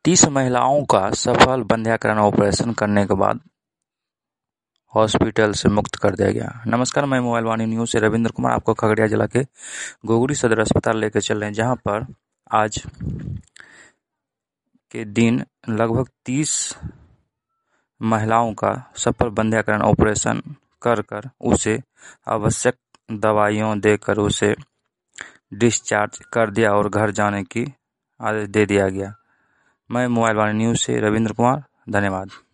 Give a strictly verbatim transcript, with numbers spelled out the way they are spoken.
तीस महिलाओं का सफल बंध्याकरण ऑपरेशन करने के बाद हॉस्पिटल से मुक्त कर दिया गया। नमस्कार, मैं मोबाइल वाणी न्यूज से रविंद्र कुमार आपको खगड़िया जिला के गोगरी सदर अस्पताल लेकर चल रहे हैं, जहां पर आज के दिन लगभग तीस महिलाओं का सफल बंध्याकरण ऑपरेशन कर कर उसे आवश्यक दवाइयों देकर उसे डिस्चार्ज कर दिया और घर जाने की आदेश दे दिया गया। मैं मोबाइल वाणी न्यूज से रविंद्र कुमार, धन्यवाद।